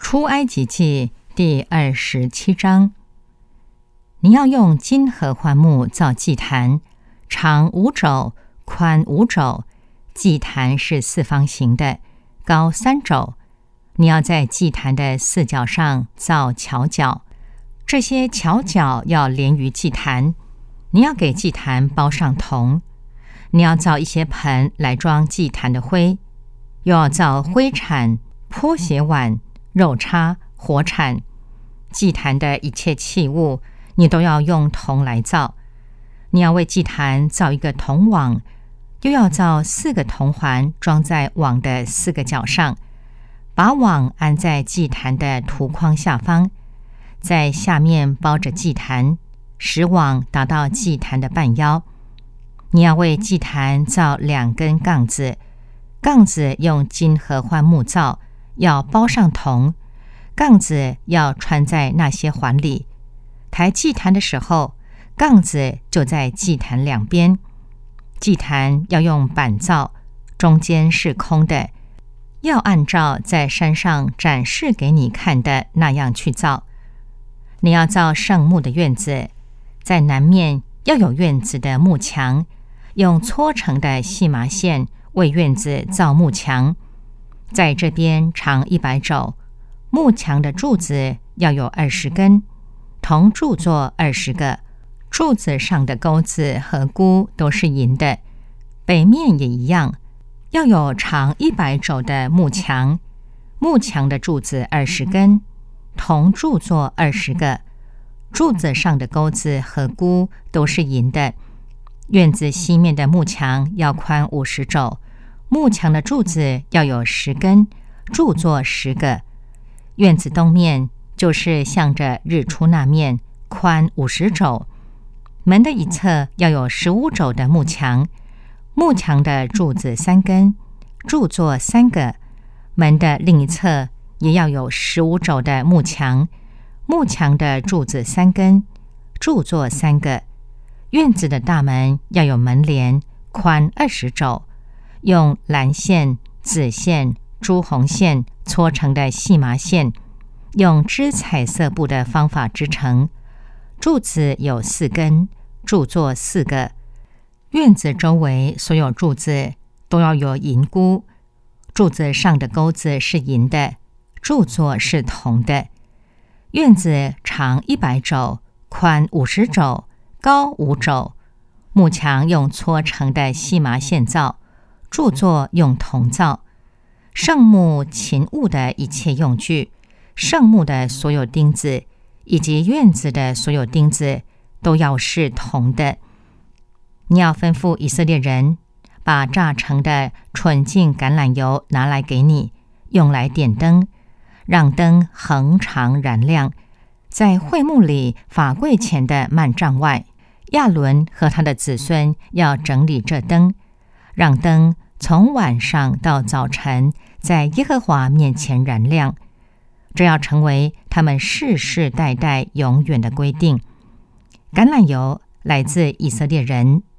出埃及记第27章。你要用金合欢木造祭坛，长5肘，宽5肘。祭坛是四方形的，高3肘。你要在祭坛的4角上造桥角，这些桥角要连于祭坛。你要给祭坛包上铜。你要造一些盆来装祭坛的灰，又要造灰铲、泼血碗、肉叉、火铲。祭坛的一切器物，你都要用铜来造。你要为祭坛造一个铜网，又要造4个铜环装在网的4个角上，把网安在祭坛的图框下方，在下面包着祭坛，使网达到祭坛的半腰。你要为祭坛造2根杠子，杠子用金合欢木造，要包上铜，杠子要穿在那些环里。抬祭坛的时候，杠子就在祭坛两边。祭坛要用板造，中间是空的，要按照在山上展示给你看的那样去造。你要造圣木的院子，在南面要有院子的幕墙，用搓成的细麻线为院子造幕墙，在这边长100肘。幕墙的柱子要有20根，铜柱座20个，柱子上的钩子和箍都是银的。北面也一样，要有长100肘的幕墙，幕墙的柱子20根，铜柱座20个，柱子上的钩子和箍都是银的。院子西面的幕墙要宽50肘，幕墙的柱子要有10根，柱座10个。院子东面就是向着日出那面，宽50肘。门的一侧要有15肘的幕墙，幕墙的柱子3根，柱座3个。门的另一侧也要有15肘的幕墙，幕墙的柱子3根，柱座3个。院子的大门要有门帘，宽20肘，用蓝线、紫线、朱红线搓成的细麻线，用织彩色布的方法织成。柱子有4根，柱座4个。院子周围所有柱子都要有银箍，柱子上的钩子是银的，柱座是铜的。院子长100肘，宽50肘，高5肘。幕墙用搓成的细麻线造，柱座用铜造。圣木勤务的一切用具，圣木的所有钉子，以及院子的所有钉子，都要是铜的。你要吩咐以色列人，把榨成的纯净橄榄油拿来给你，用来点灯，让灯恒常燃亮。在会幕里法柜前的幔帐外，亚伦和他的子孙要整理这灯，让灯从晚上到早晨在耶和华面前燃亮。这要成为他们世世代代永远的规定。橄榄油来自以色列人，